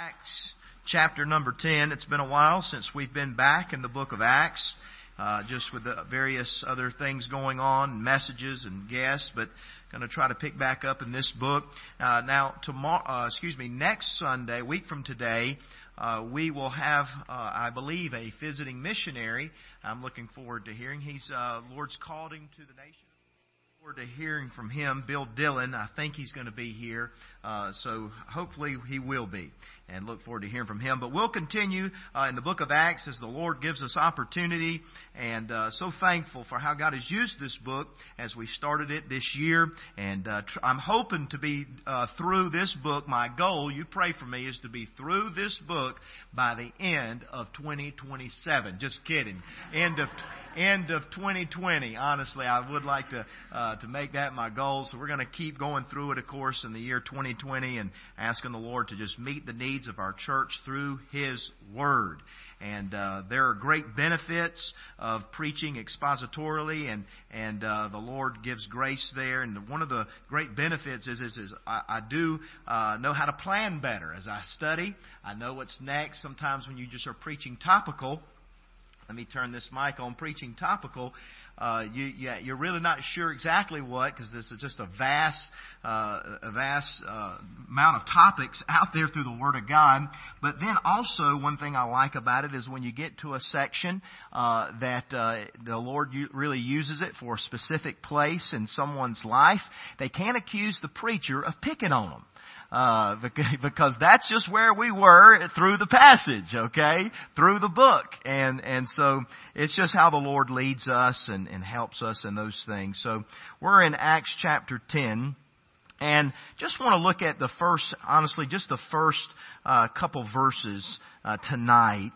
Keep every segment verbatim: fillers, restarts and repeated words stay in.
Acts chapter number ten. It's been a while since we've been back in the book of Acts, uh, just with the various other things going on, messages and guests, but going to try to pick back up in this book. Uh, now, tomorrow, uh, excuse me, next Sunday, a week from today, uh, we will have, uh, I believe, a visiting missionary. I'm looking forward to hearing. He's, uh, Lord's called him to the nation. Forward to hearing from him, Bill Dillon. I think he's going to be here, uh, so hopefully he will be, and look forward to hearing from him. But we'll continue uh, in the book of Acts as the Lord gives us opportunity, and uh, so thankful for how God has used this book as we started it this year. And uh, tr- I'm hoping to be uh, through this book. My goal, you pray for me, is to be through this book by the end of twenty twenty-seven. Just kidding. End of end of twenty twenty. Honestly, I would like to uh, to make that my goal. So we're going to keep going through it, of course, in the year twenty twenty, and asking the Lord to just meet the needs of our church through His Word. And uh, there are great benefits of preaching expositorily, and and uh, the Lord gives grace there. And one of the great benefits is is, is I, I do uh, know how to plan better as I study. I know what's next. Sometimes when you just are preaching topical, let me turn this mic on, preaching topical, uh, you, you, you're really not sure exactly what, because this is just a vast, uh, a vast uh, amount of topics out there through the Word of God. But then also, one thing I like about it is when you get to a section uh, that uh, the Lord really uses it for a specific place in someone's life, they can't accuse the preacher of picking on them. Uh, because that's just where we were through the passage, okay? Through the book. And, and so it's just how the Lord leads us and, and helps us in those things. So we're in Acts chapter ten. And just want to look at the first, honestly, just the first uh, couple verses uh, tonight.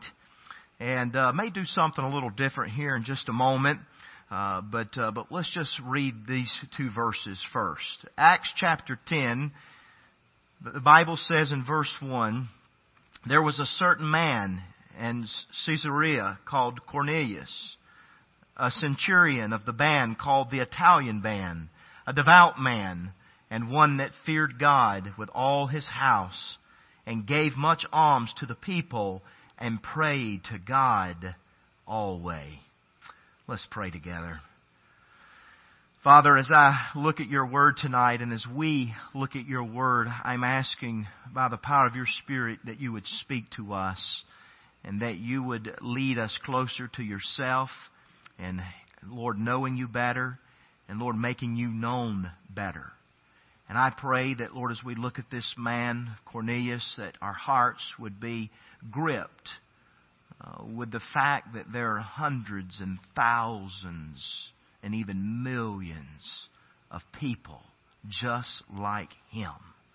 And uh, may do something a little different here in just a moment. Uh, but, uh, but let's just read these two verses first. Acts chapter ten. The Bible says in verse one, there was a certain man in Caesarea called Cornelius, a centurion of the band called the Italian band, a devout man, and one that feared God with all his house, and gave much alms to the people, and prayed to God always. Let's pray together. Father, as I look at your Word tonight, and as we look at your Word, I'm asking by the power of your Spirit that you would speak to us, and that you would lead us closer to yourself, and Lord, knowing you better, and Lord, making you known better. And I pray that, Lord, as we look at this man, Cornelius, that our hearts would be gripped uh, with the fact that there are hundreds and thousands and even millions of people just like him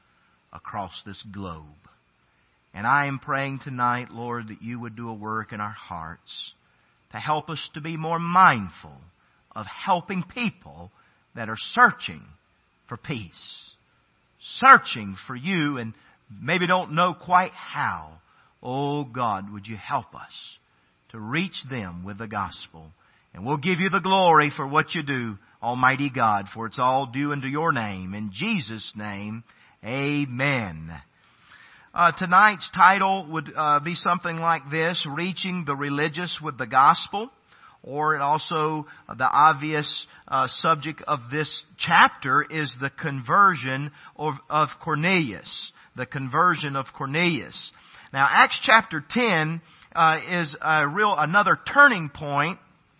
across this globe. And I am praying tonight, Lord, that you would do a work in our hearts to help us to be more mindful of helping people that are searching for peace, searching for you, and maybe don't know quite how. Oh God, would you help us to reach them with the gospel? And we'll give you the glory for what you do, Almighty God, for it's all due unto your name. In Jesus' name, amen. Uh, tonight's title would uh, be something like this, Reaching the Religious with the Gospel. Or it also, uh, the obvious uh, subject of this chapter is the conversion of, of Cornelius. The conversion of Cornelius. Now, Acts chapter ten uh, is a real another turning point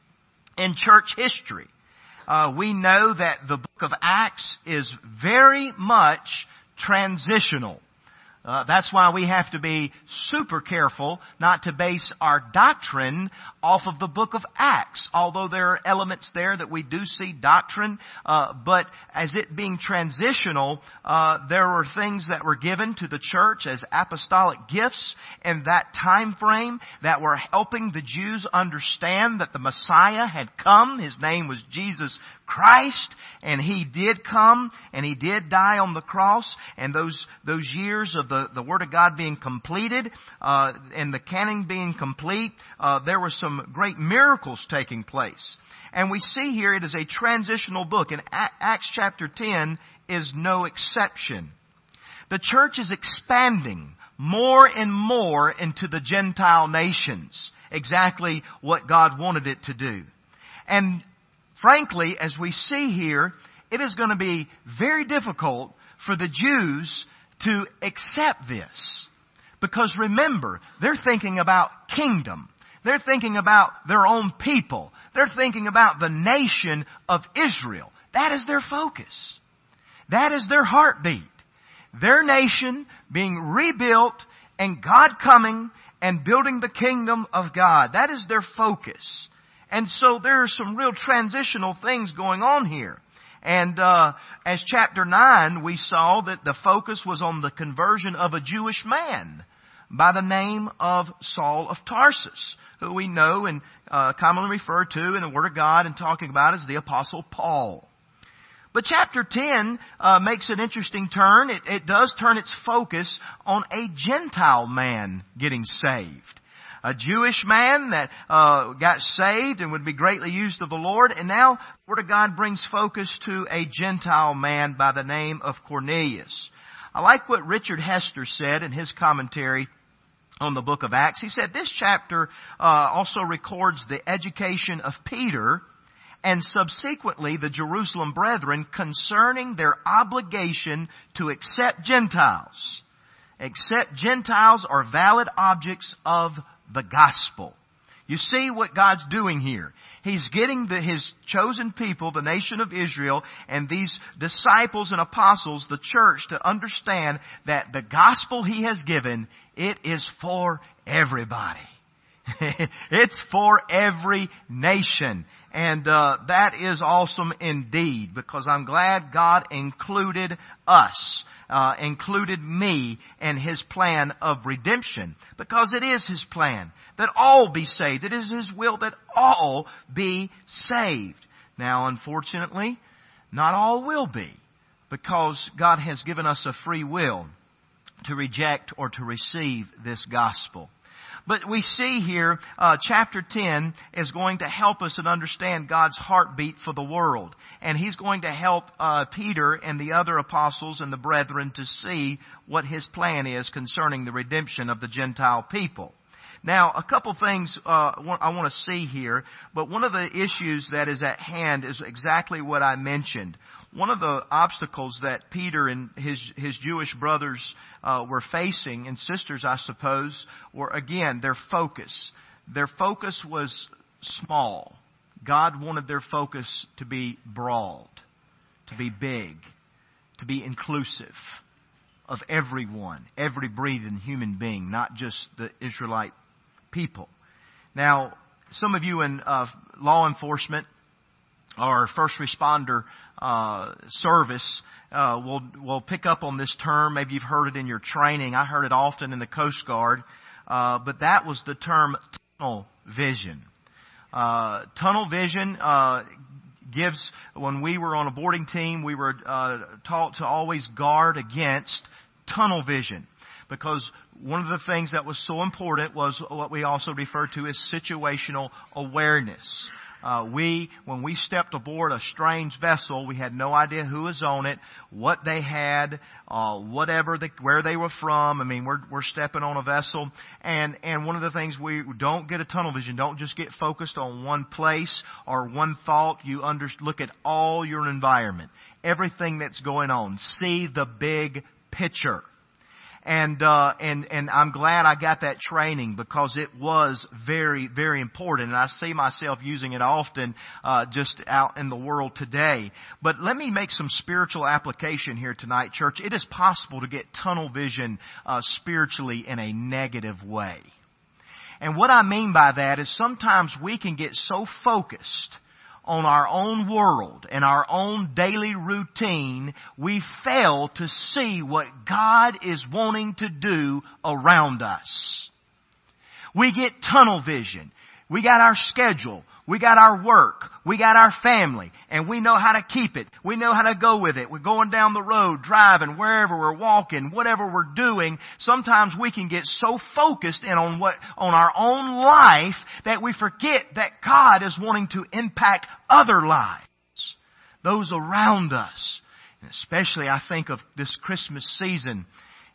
in church history. Uh, we know that the book of Acts is very much transitional. Uh, that's why we have to be super careful not to base our doctrine off of the book of Acts. Although there are elements there that we do see doctrine, uh, but as it being transitional, uh, there were things that were given to the church as apostolic gifts in that time frame that were helping the Jews understand that the Messiah had come. His name was Jesus Christ, and He did come, and He did die on the cross, and those those years of the, the Word of God being completed, uh, and the canon being complete, uh, there were some great miracles taking place. And we see here it is a transitional book, and Acts chapter ten is no exception. The church is expanding more and more into the Gentile nations. Exactly what God wanted it to do. And frankly, as we see here, it is going to be very difficult for the Jews to accept this. Because remember, they're thinking about kingdom. They're thinking about their own people. They're thinking about the nation of Israel. That is their focus. That is their heartbeat. Their nation being rebuilt and God coming and building the kingdom of God. That is their focus. And so there are some real transitional things going on here. And uh, as chapter nine, we saw that the focus was on the conversion of a Jewish man by the name of Saul of Tarsus, who we know and uh, commonly referred to in the Word of God and talking about as the Apostle Paul. But chapter ten uh, makes an interesting turn. It, it does turn its focus on a Gentile man getting saved. A Jewish man that uh, got saved and would be greatly used of the Lord. And now the Word of God brings focus to a Gentile man by the name of Cornelius. I like what Richard Hester said in his commentary on the book of Acts. He said this chapter uh, also records the education of Peter and subsequently the Jerusalem brethren concerning their obligation to accept Gentiles. Accept Gentiles are valid objects of the gospel. You see what God's doing here. He's getting the, His chosen people, the nation of Israel, and these disciples and apostles, the church, to understand that the gospel He has given, it is for everybody. It's for every nation. And uh, that is awesome indeed, because I'm glad God included us, uh, included me in His plan of redemption. Because it is His plan that all be saved. It is His will that all be saved. Now, unfortunately, not all will be, because God has given us a free will to reject or to receive this gospel. But we see here, uh, chapter ten is going to help us and understand God's heartbeat for the world. And He's going to help uh, Peter and the other apostles and the brethren to see what His plan is concerning the redemption of the Gentile people. Now, a couple things uh, I want to see here, but one of the issues that is at hand is exactly what I mentioned. One of the obstacles that Peter and his his Jewish brothers uh, were facing, and sisters, I suppose, were, again, their focus. Their focus was small. God wanted their focus to be broad, to be big, to be inclusive of everyone, every breathing human being, not just the Israelite people. Now, some of you in uh, law enforcement or first responder uh, service uh, will will pick up on this term. Maybe you've heard it in your training. I heard it often in the Coast Guard, uh, but that was the term tunnel vision. Uh, tunnel vision uh, gives. When we were on a boarding team, we were uh, taught to always guard against tunnel vision. Because one of the things that was so important was what we also refer to as situational awareness. Uh, we, when we stepped aboard a strange vessel, we had no idea who was on it, what they had, uh, whatever, the, where they were from. I mean, we're we're stepping on a vessel, and and one of the things we don't get a tunnel vision. Don't just get focused on one place or one thought. You under, look at all your environment, everything that's going on. See the big picture. And, uh, and, and I'm glad I got that training, because it was very, very important. And I see myself using it often, uh, just out in the world today. But let me make some spiritual application here tonight, church. It is possible to get tunnel vision, uh, spiritually in a negative way. And what I mean by that is sometimes we can get so focused on our own world and our own daily routine, we fail to see what God is wanting to do around us. We get tunnel vision. We got our schedule. We got our work. We got our family. And we know how to keep it. We know how to go with it. We're going down the road, driving, wherever we're walking, whatever we're doing. Sometimes we can get so focused in on what, on our own life that we forget that God is wanting to impact other lives. Those around us. And especially I think of this Christmas season.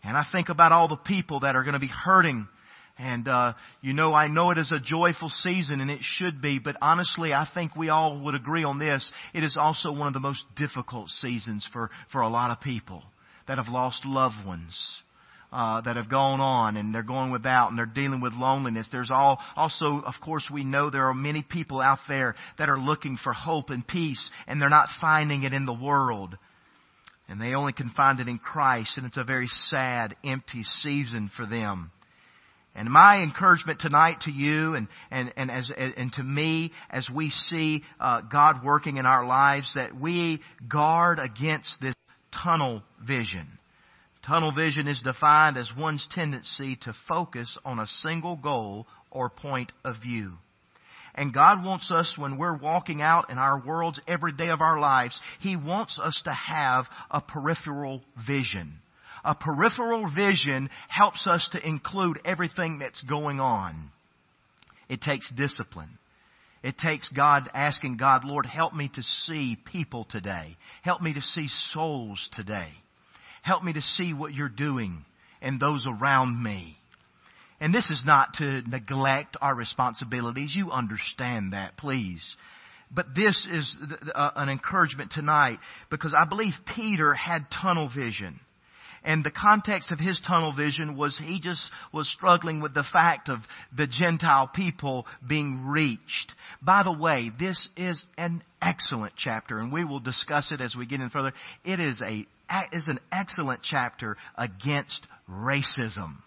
And I think about all the people that are going to be hurting. And, uh, you know, I know it is a joyful season, and it should be, but honestly, I think we all would agree on this. It is also one of the most difficult seasons for, for a lot of people that have lost loved ones, uh, that have gone on, and they're going without, and they're dealing with loneliness. There's all, also, of course, we know there are many people out there that are looking for hope and peace, and they're not finding it in the world. And they only can find it in Christ, and it's a very sad, empty season for them. And my encouragement tonight to you and, and, and, as, and to me as we see uh, God working in our lives, that we guard against this tunnel vision. Tunnel vision is defined as one's tendency to focus on a single goal or point of view. And God wants us, when we're walking out in our worlds every day of our lives, He wants us to have a peripheral vision. A peripheral vision helps us to include everything that's going on. It takes discipline. It takes God asking God, Lord, help me to see people today. Help me to see souls today. Help me to see what You're doing and those around me. And this is not to neglect our responsibilities. You understand that, please. But this is an encouragement tonight, because I believe Peter had tunnel vision. And the context of his tunnel vision was he just was struggling with the fact of the Gentile people being reached. By the way, this is an excellent chapter, and we will discuss it as we get in further. It is a is an excellent chapter against racism.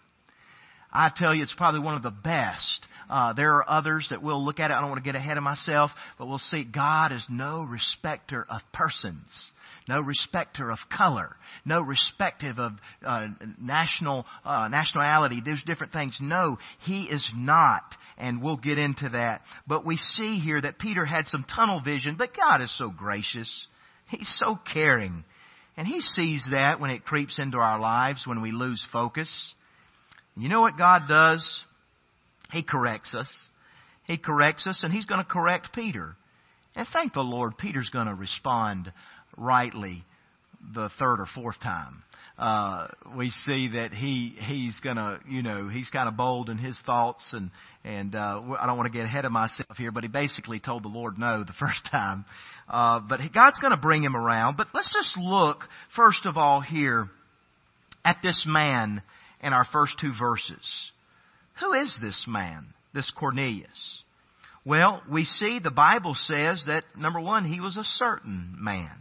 I tell you, it's probably one of the best. Uh, there are others that we'll look at it. I don't want to get ahead of myself, but we'll see God is no respecter of persons. No respecter of color, no respective of uh, national uh, nationality, those different things. No, He is not, and we'll get into that. But we see here that Peter had some tunnel vision, but God is so gracious. He's so caring. And He sees that when it creeps into our lives, when we lose focus. You know what God does? He corrects us. He corrects us, and He's going to correct Peter. And thank the Lord, Peter's going to respond rightly the third or fourth time. Uh, we see that he, he's gonna, you know, he's kind of bold in his thoughts, and, and, uh, I don't want to get ahead of myself here, but he basically told the Lord no the first time. Uh, but God's gonna bring him around. But let's just look, first of all, here at this man in our first two verses. Who is this man, this Cornelius? Well, we see the Bible says that, number one, he was a certain man.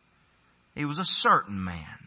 He was a certain man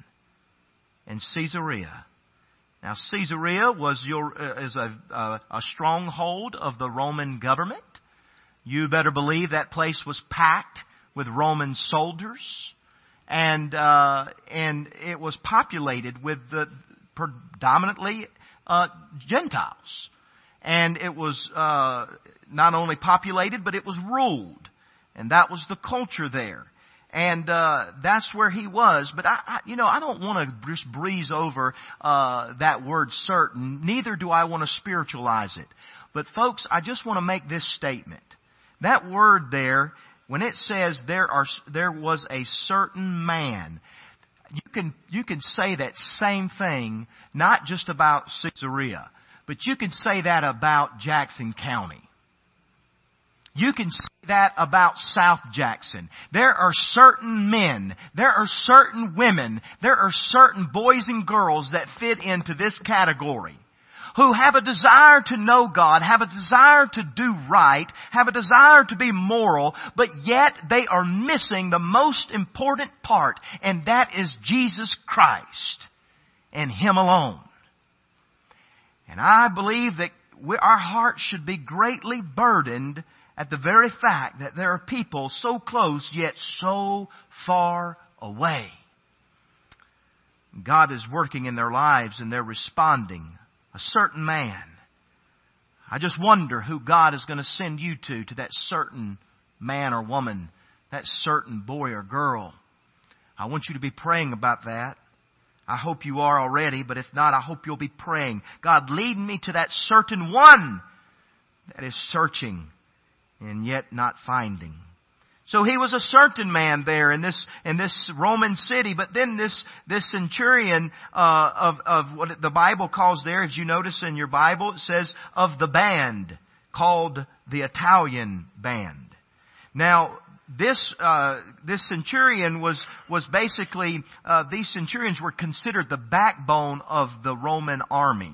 in Caesarea. Now, Caesarea was your uh, is a, uh, a stronghold of the Roman government. You better believe that place was packed with Roman soldiers, and uh, and it was populated with the predominantly uh, Gentiles. And it was uh, not only populated, but it was ruled, and that was the culture there. And uh, that's where he was. But, I, I, you know, I don't want to just breeze over uh, that word certain. Neither do I want to spiritualize it. But, folks, I just want to make this statement. That word there, when it says there are there was a certain man, you can you can say that same thing, not just about Caesarea, but you can say that about Jackson County. You can say that about South Jackson. There are certain men, there are certain women, there are certain boys and girls that fit into this category, who have a desire to know God, have a desire to do right, have a desire to be moral, but yet they are missing the most important part, and that is Jesus Christ and Him alone. And I believe that we, our hearts should be greatly burdened at the very fact that there are people so close yet so far away. God is working in their lives and they're responding. A certain man. I just wonder who God is going to send you to, to that certain man or woman, that certain boy or girl. I want you to be praying about that. I hope you are already, but if not, I hope you'll be praying. God, lead me to that certain one that is searching and yet not finding. So he was a certain man there in this in this Roman city. But then this this centurion uh, of of what the Bible calls there, as you notice in your Bible, it says of the band, called the Italian band. Now this uh, this centurion was was basically uh, these centurions were considered the backbone of the Roman army.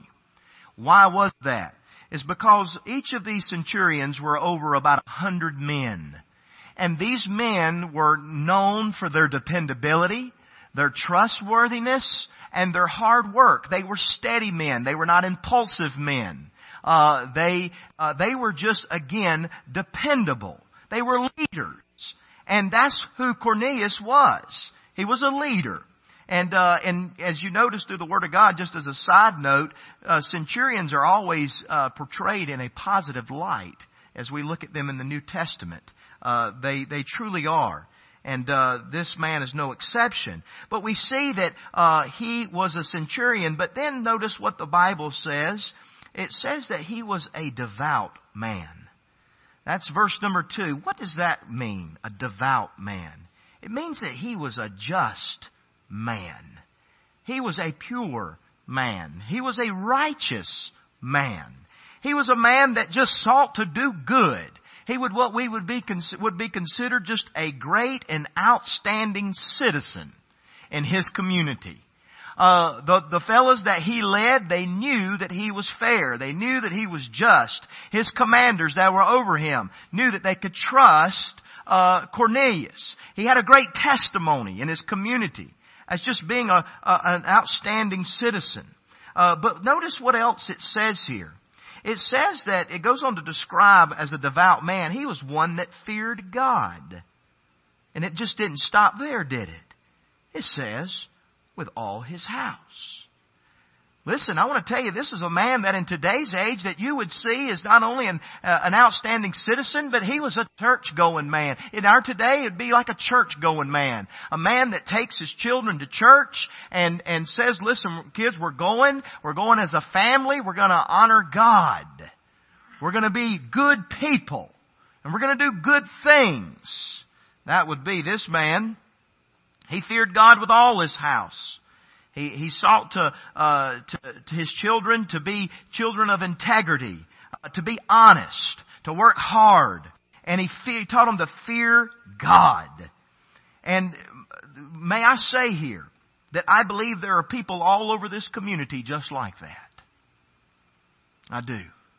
Why was that? It's because each of these centurions were over about a hundred men. And these men were known for their dependability, their trustworthiness, and their hard work. They were steady men. They were not impulsive men. Uh, they uh, they were just, again, dependable. They were leaders. And that's who Cornelius was. He was a leader. And uh, and as you notice through the Word of God, just as a side note, uh, centurions are always uh, portrayed in a positive light as we look at them in the New Testament. Uh, they, they truly are. And, uh, this man is no exception. But we see that, uh, he was a centurion, but then notice what the Bible says. It says that he was a devout man. That's verse number two. What does that mean, a devout man? It means that he was a just man. He was a pure man. He was a righteous man. He was a man that just sought to do good. He would what we would be would be considered just a great and outstanding citizen in his community. Uh, the the fellows that he led, they knew that he was fair. They knew that he was just. His commanders that were over him knew that they could trust uh, Cornelius. He had a great testimony in his community as just being a, a an outstanding citizen. Uh, but notice what else it says here. It says that it goes on to describe as a devout man, he was one that feared God. And it just didn't stop there, did it? It says, with all his house. Listen, I want to tell you, this is a man that in today's age that you would see is not only an, uh, an outstanding citizen, but he was a church-going man. In our today, it'd be like a church-going man. A man that takes his children to church and, and says, listen, kids, we're going. We're going as a family. We're going to honor God. We're going to be good people. And we're going to do good things. That would be this man. He feared God with all his house. He, he sought to, uh, to, to his children to be children of integrity, uh, to be honest, to work hard. And he, fe- he taught them to fear God. And may I say here that I believe there are people all over this community just like that. I do.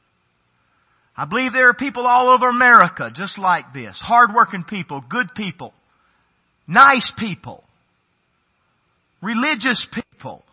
I believe there are people all over America just like this. Hard-working people, good people, nice people. Religious people.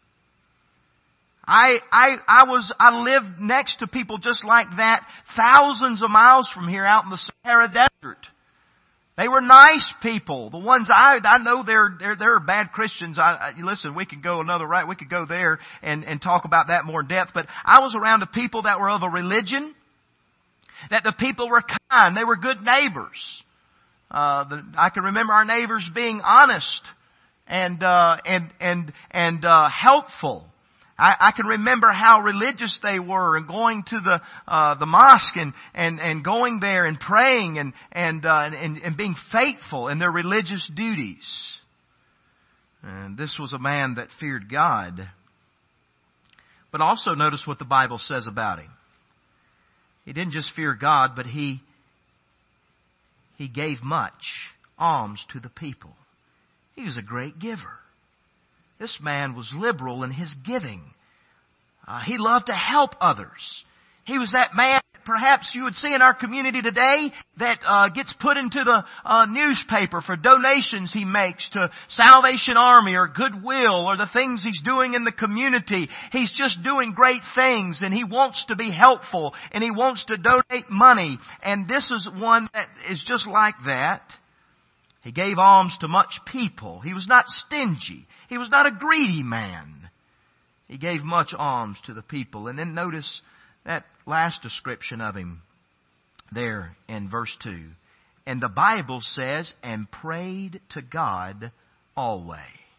I, I, I was, I lived next to people just like that, thousands of miles from here out in the Sahara Desert. They were nice people. The ones I, I know they're, they're, they're bad Christians. I, I, listen, we could go another right, we could go there and, and talk about that more in depth, but I was around the people that were of a religion, that the people were kind, they were good neighbors. Uh, the, I can remember our neighbors being honest. And, uh, and, and, and, uh, helpful. I, I can remember how religious they were and going to the, uh, the mosque and, and, and going there and praying and, and, uh, and, and being faithful in their religious duties. And this was a man that feared God. But also notice what the Bible says about him. He didn't just fear God, but he, he gave much alms to the people. He was a great giver. This man was liberal in his giving. Uh, he loved to help others. He was that man that perhaps you would see in our community today that uh, gets put into the uh, newspaper for donations he makes to Salvation Army or Goodwill or the things he's doing in the community. He's just doing great things and he wants to be helpful and he wants to donate money. And this is one that is just like that. He gave alms to much people. He was not stingy. He was not a greedy man. He gave much alms to the people. And then notice that last description of him there in verse two. And the Bible says, and prayed to God always.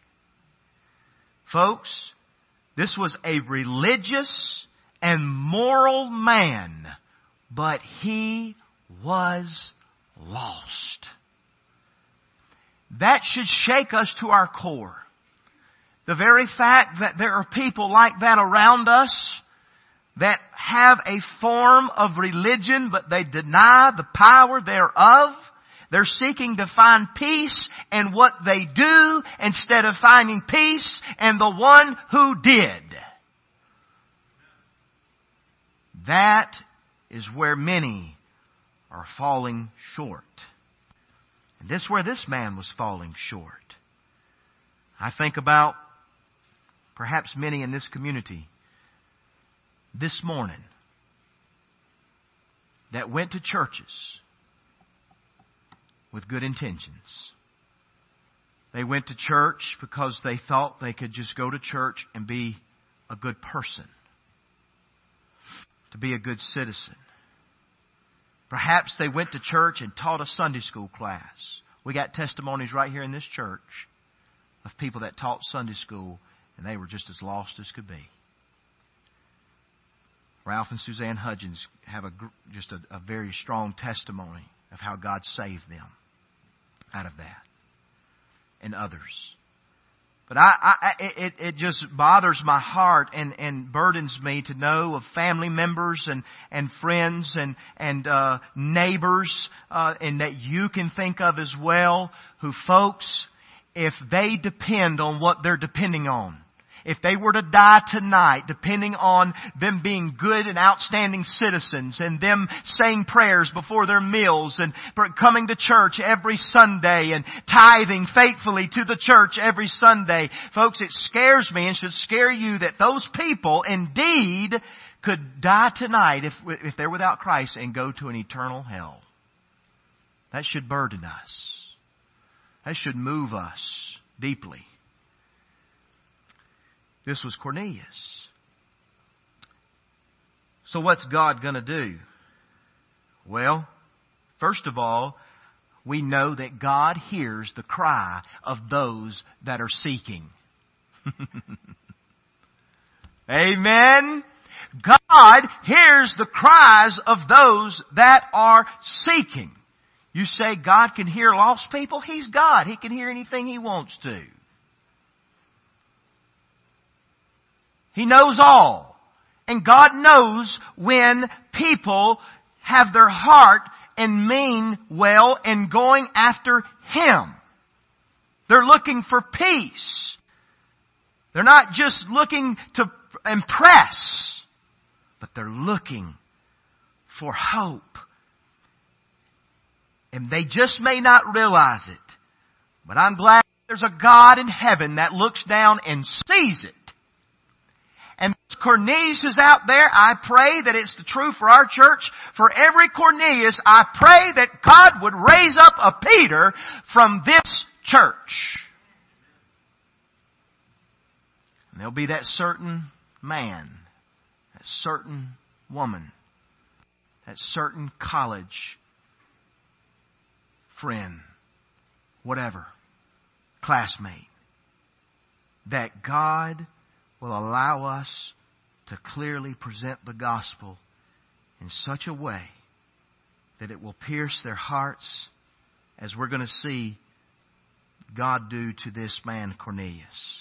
Folks, this was a religious and moral man, but he was lost. That should shake us to our core. The very fact that there are people like that around us that have a form of religion, but they deny the power thereof. They're seeking to find peace in what they do instead of finding peace in the one who did. That is where many are falling short. And this is where this man was falling short. I think about perhaps many in this community this morning that went to churches with good intentions. They went to church because they thought they could just go to church and be a good person, to be a good citizen. Perhaps they went to church and taught a Sunday school class. We got testimonies right here in this church of people that taught Sunday school and they were just as lost as could be. Ralph and Suzanne Hudgens have a, just a, a very strong testimony of how God saved them out of that, and others. But I, I it, it just bothers my heart and, and burdens me to know of family members and, and friends and, and uh, neighbors uh, and that you can think of as well, who folks, if they depend on what they're depending on, if they were to die tonight, depending on them being good and outstanding citizens and them saying prayers before their meals and coming to church every Sunday and tithing faithfully to the church every Sunday, folks, it scares me and should scare you that those people indeed could die tonight if, if they're without Christ and go to an eternal hell. That should burden us. That should move us deeply. This was Cornelius. So what's God going to do? Well, first of all, we know that God hears the cry of those that are seeking. Amen. God hears the cries of those that are seeking. You say God can hear lost people? He's God. He can hear anything He wants to. He knows all. And God knows when people have their heart and mean well and going after Him. They're looking for peace. They're not just looking to impress, but they're looking for hope. And they just may not realize it. But I'm glad there's a God in heaven that looks down and sees it. And Cornelius is out there. I pray that it's the true for our church. For every Cornelius, I pray that God would raise up a Peter from this church. And there'll be that certain man, that certain woman, that certain college friend, whatever, classmate, that God will allow us to clearly present the gospel in such a way that it will pierce their hearts, as we're going to see God do to this man Cornelius.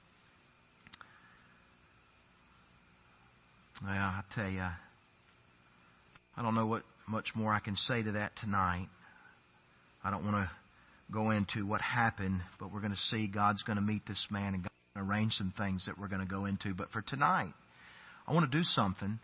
Well, I tell you, I don't know what much more I can say to that tonight. I don't want to go into what happened, but we're going to see God's going to meet this man and God arrange some things that we're going to go into. But for tonight, I want to do something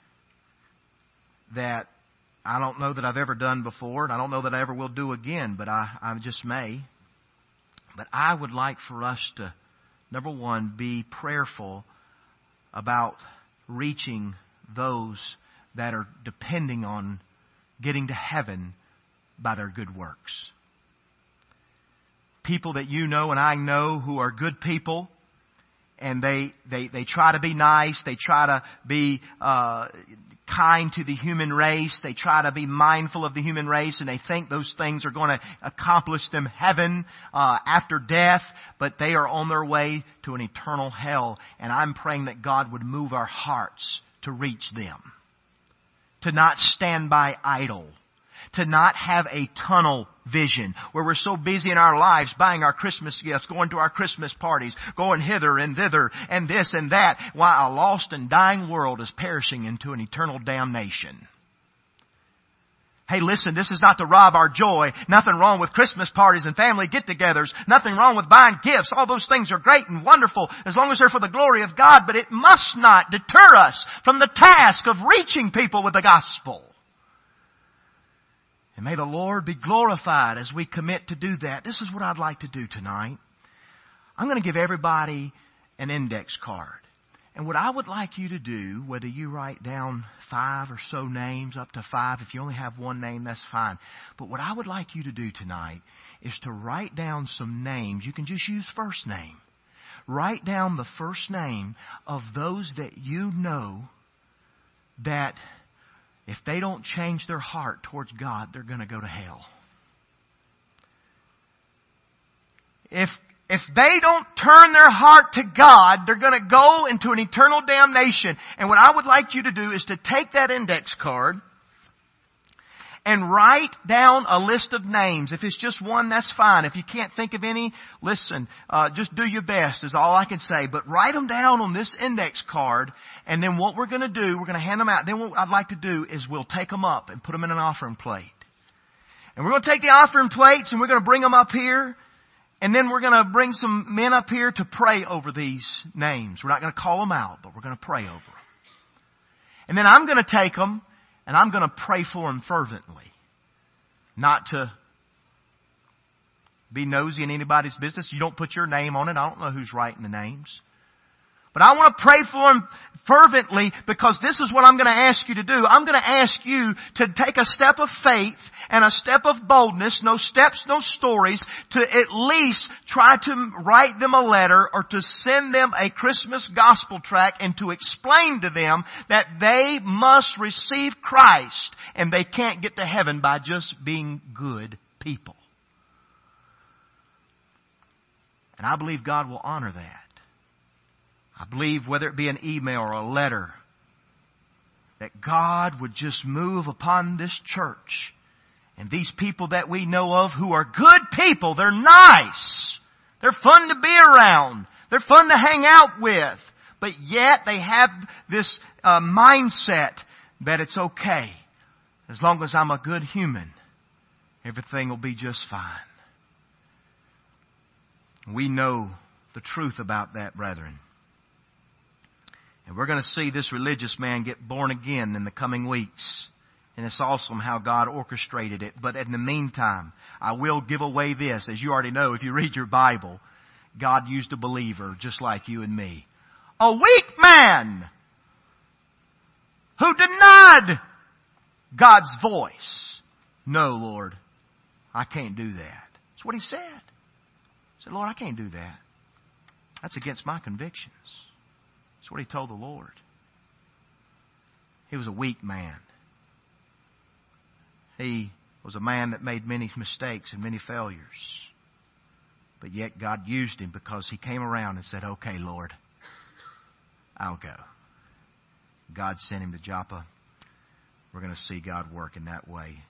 that I don't know that I've ever done before, and I don't know that I ever will do again, but I, I just may. But I would like for us to, number one, be prayerful about reaching those that are depending on getting to heaven by their good works. People that you know and I know who are good people, and they, they, they try to be nice. They try to be uh, kind to the human race. They try to be mindful of the human race, and they think those things are going to accomplish them heaven uh, after death, but they are on their way to an eternal hell. And I'm praying that God would move our hearts to reach them, to not stand by idle, to not have a tunnel vision where we're so busy in our lives buying our Christmas gifts, going to our Christmas parties, going hither and thither and this and that, while a lost and dying world is perishing into an eternal damnation. Hey, listen, this is not to rob our joy. Nothing wrong with Christmas parties and family get-togethers. Nothing wrong with buying gifts. All those things are great and wonderful as long as they're for the glory of God. But it must not deter us from the task of reaching people with the gospel. And may the Lord be glorified as we commit to do that. This is what I'd like to do tonight. I'm going to give everybody an index card. And what I would like you to do, whether you write down five or so names, up to five, if you only have one name, that's fine. But what I would like you to do tonight is to write down some names. You can just use first name. Write down the first name of those that you know that if they don't change their heart towards God, they're going to go to hell. If If they don't turn their heart to God, they're going to go into an eternal damnation. And what I would like you to do is to take that index card and write down a list of names. If it's just one, that's fine. If you can't think of any, listen, uh, just do your best is all I can say. But write them down on this index card. And then what we're going to do, we're going to hand them out. Then what I'd like to do is we'll take them up and put them in an offering plate. And we're going to take the offering plates and we're going to bring them up here. And then we're going to bring some men up here to pray over these names. We're not going to call them out, but we're going to pray over them. And then I'm going to take them and I'm going to pray for them fervently. Not to be nosy in anybody's business. You don't put your name on it. I don't know who's writing the names. But I want to pray for them fervently because this is what I'm going to ask you to do. I'm going to ask you to take a step of faith and a step of boldness, no steps, no stories, to at least try to write them a letter or to send them a Christmas gospel tract and to explain to them that they must receive Christ and they can't get to heaven by just being good people. And I believe God will honor that. I believe whether it be an email or a letter, that God would just move upon this church. And these people that we know of who are good people, they're nice. They're fun to be around. They're fun to hang out with. But yet they have this uh, mindset that it's okay. As long as I'm a good human, everything will be just fine. We know the truth about that, brethren. And we're going to see this religious man get born again in the coming weeks. And it's awesome how God orchestrated it. But in the meantime, I will give away this. As you already know, if you read your Bible, God used a believer just like you and me. A weak man who denied God's voice. No, Lord, I can't do that. That's what he said. He said, Lord, I can't do that. That's against my convictions. That's what he told the Lord. He was a weak man. He was a man that made many mistakes and many failures. But yet God used him because he came around and said, okay, Lord, I'll go. God sent him to Joppa. We're going to see God work in that way.